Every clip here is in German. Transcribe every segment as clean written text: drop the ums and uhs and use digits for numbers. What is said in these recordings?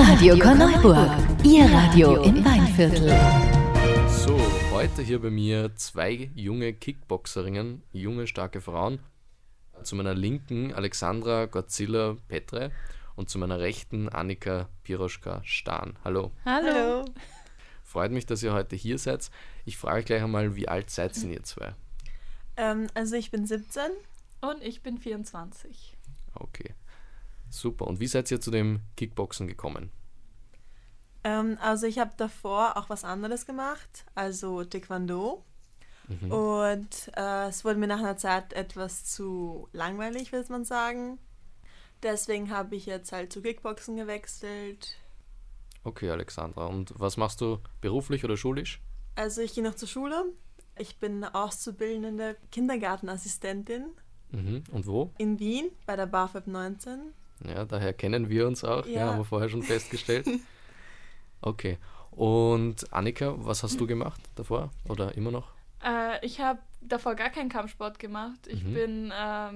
Radio Korneuburg, Ihr Radio im Weinviertel. So, heute hier bei mir 2 junge Kickboxerinnen, junge, starke Frauen. Zu meiner linken Alexandra Godzilla Petre und zu meiner rechten Annika Piroschka Stahn. Hallo. Hallo. Freut mich, dass ihr heute hier seid. Ich frage gleich einmal, wie alt seid ihr zwei? Also ich bin 17. Und ich bin 24. Okay, super. Und wie seid ihr zu dem Kickboxen gekommen? Also ich habe davor auch was anderes gemacht, also Taekwondo. Und es wurde mir nach einer Zeit etwas zu langweilig, würde man sagen. Deswegen habe ich jetzt halt zu Kickboxen gewechselt. Okay, Alexandra. Und was machst du beruflich oder schulisch? Also ich gehe noch zur Schule. Ich bin auszubildende Kindergartenassistentin. Und wo? In Wien bei der BAföG 19. Ja, daher kennen wir uns auch. Ja, haben wir vorher schon festgestellt. Okay. Und Annika, was hast du gemacht davor oder immer noch? Ich habe davor gar keinen Kampfsport gemacht. Ich bin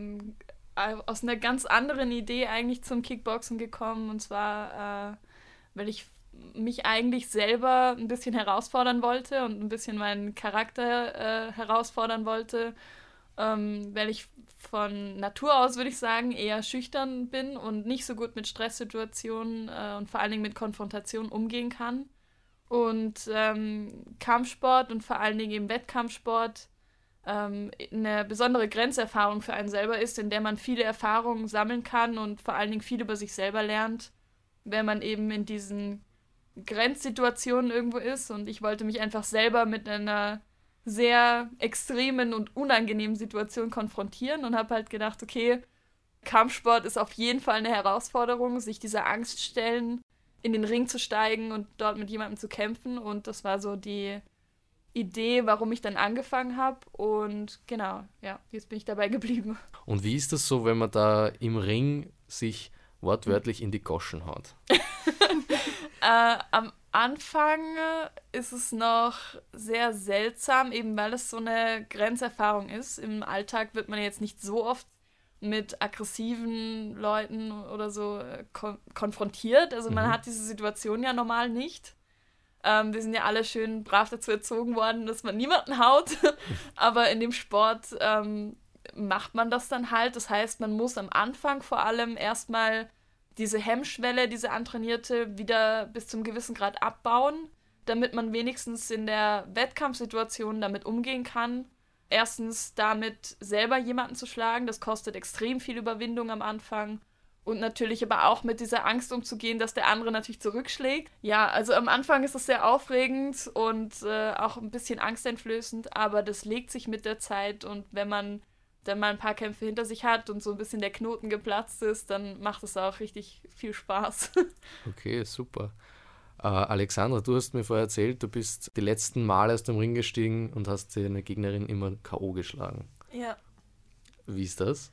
aus einer ganz anderen Idee eigentlich zum Kickboxen gekommen. Und zwar, weil ich mich eigentlich selber ein bisschen herausfordern wollte und ein bisschen meinen Charakter herausfordern wollte, weil ich von Natur aus, würde ich sagen, eher schüchtern bin und nicht so gut mit Stresssituationen und vor allen Dingen mit Konfrontationen umgehen kann. Und Kampfsport und vor allen Dingen eben Wettkampfsport eine besondere Grenzerfahrung für einen selber ist, in der man viele Erfahrungen sammeln kann und vor allen Dingen viel über sich selber lernt, wenn man eben in diesen Grenzsituationen irgendwo ist. Und ich wollte mich einfach selber mit einer sehr extremen und unangenehmen Situation konfrontieren und habe halt gedacht, okay, Kampfsport ist auf jeden Fall eine Herausforderung, sich dieser Angst stellen, in den Ring zu steigen und dort mit jemandem zu kämpfen. Und das war so die Idee, warum ich dann angefangen habe. Und genau, ja, jetzt bin ich dabei geblieben. Und wie ist das so, wenn man da im Ring sich wortwörtlich in die Goschen haut? Am Anfang ist es noch sehr seltsam, eben weil es so eine Grenzerfahrung ist. Im Alltag wird man jetzt nicht so oft mit aggressiven Leuten oder so konfrontiert. Also man hat diese Situation ja normal nicht. Wir sind ja alle schön brav dazu erzogen worden, dass man niemanden haut. Aber in dem Sport macht man das dann halt. Das heißt, man muss am Anfang vor allem erstmal diese Hemmschwelle, diese antrainierte, wieder bis zum gewissen Grad abbauen, damit man wenigstens in der Wettkampfsituation damit umgehen kann. Erstens damit selber jemanden zu schlagen, das kostet extrem viel Überwindung am Anfang. Und natürlich aber auch mit dieser Angst umzugehen, dass der andere natürlich zurückschlägt. Ja, also am Anfang ist es sehr aufregend und auch ein bisschen angsteinflößend, aber das legt sich mit der Zeit und wenn man dann mal ein paar Kämpfe hinter sich hat und so ein bisschen der Knoten geplatzt ist, dann macht es auch richtig viel Spaß. Okay, super. Alexandra, du hast mir vorher erzählt, du bist die letzten Male aus dem Ring gestiegen und hast deine Gegnerin immer K.O. geschlagen. Ja. Wie ist das?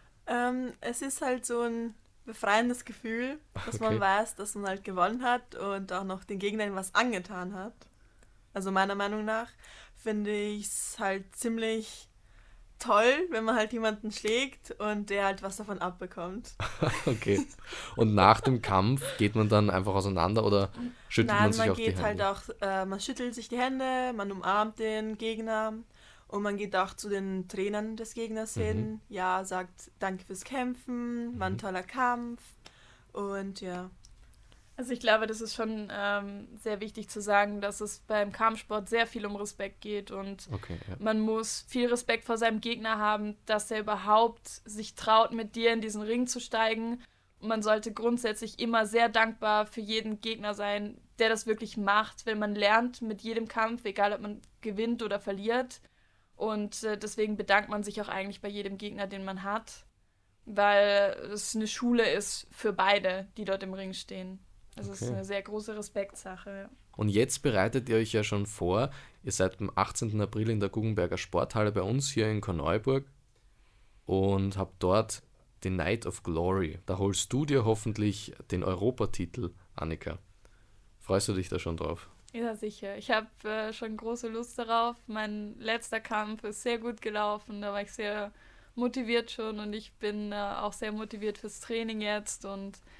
Es ist halt so ein befreiendes Gefühl, dass man weiß, dass man halt gewonnen hat und auch noch den Gegnern was angetan hat. Also meiner Meinung nach finde ich es halt ziemlich toll, wenn man halt jemanden schlägt und der halt was davon abbekommt. Okay. Und nach dem Kampf geht man dann einfach auseinander oder schüttelt man sich auch die Hände? Nein, man geht halt auch, man schüttelt sich die Hände, man umarmt den Gegner und man geht auch zu den Trainern des Gegners hin, ja, sagt Danke fürs Kämpfen, war ein toller Kampf und ja. Also ich glaube, das ist schon sehr wichtig zu sagen, dass es beim Kampfsport sehr viel um Respekt geht und man muss viel Respekt vor seinem Gegner haben, dass er überhaupt sich traut, mit dir in diesen Ring zu steigen. Und man sollte grundsätzlich immer sehr dankbar für jeden Gegner sein, der das wirklich macht, wenn man lernt mit jedem Kampf, egal ob man gewinnt oder verliert. Und deswegen bedankt man sich auch eigentlich bei jedem Gegner, den man hat, weil es eine Schule ist für beide, die dort im Ring stehen. Also es ist eine sehr große Respektsache. Ja. Und jetzt bereitet ihr euch ja schon vor. Ihr seid am 18. April in der Guggenberger Sporthalle bei uns hier in Korneuburg und habt dort den Night of Glory. Da holst du dir hoffentlich den Europatitel, Annika. Freust du dich da schon drauf? Ja, sicher. Ich habe schon große Lust darauf. Mein letzter Kampf ist sehr gut gelaufen. Da war ich sehr motiviert schon und ich bin auch sehr motiviert fürs Training jetzt und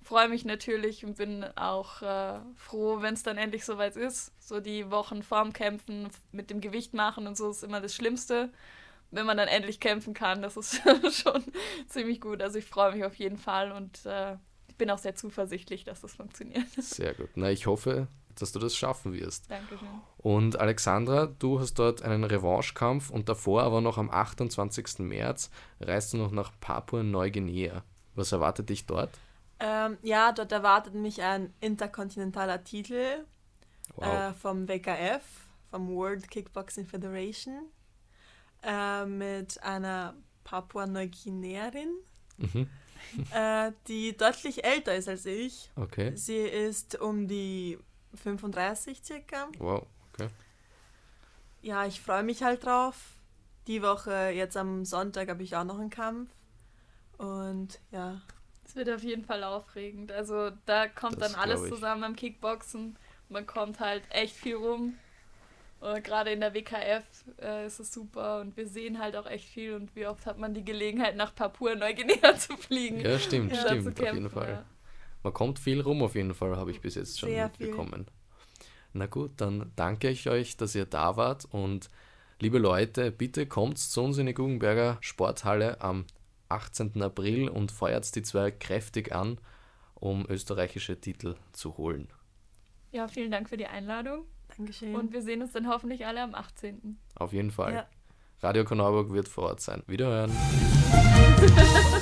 freue mich natürlich und bin auch froh, wenn es dann endlich soweit ist. So die Wochen vorm Kämpfen mit dem Gewicht machen und so ist immer das Schlimmste. Wenn man dann endlich kämpfen kann, das ist schon ziemlich gut. Also ich freue mich auf jeden Fall und ich bin auch sehr zuversichtlich, dass das funktioniert. Sehr gut. Na, ich hoffe, dass du das schaffen wirst. Dankeschön. Und Alexandra, du hast dort einen Revanchekampf und davor aber noch am 28. März reist du noch nach Papua-Neuguinea. Was erwartet dich dort? Ja, dort erwartet mich ein interkontinentaler Titel vom WKF, vom World Kickboxing Federation, mit einer Papua-Neuguineerin, die deutlich älter ist als ich. Okay. Sie ist um die 35 circa. Wow, okay. Ja, ich freue mich halt drauf. Die Woche, jetzt am Sonntag, habe ich auch noch einen Kampf. Und ja. Es wird auf jeden Fall aufregend. Also da kommt Das dann alles glaub ich. zusammen am Kickboxen. Man kommt halt echt viel rum. Gerade in der WKF ist es super und wir sehen halt auch echt viel und wie oft hat man die Gelegenheit, nach Papua-Neuguinea zu fliegen. Ja, stimmt, Ja, stimmt, zu auf kämpfen, jeden Fall. ja. Man kommt viel rum auf jeden Fall, habe ich bis jetzt schon Sehr viel. mitbekommen. Na gut, dann danke ich euch, dass ihr da wart und liebe Leute, bitte kommt zu uns in die Guggenberger Sporthalle am 18. April und feuert die zwei kräftig an, um österreichische Titel zu holen. Ja, vielen Dank für die Einladung Dankeschön. und wir sehen uns dann hoffentlich alle am 18. Auf jeden Fall. Ja. Radio Korneuburg wird vor Ort sein. Wiederhören.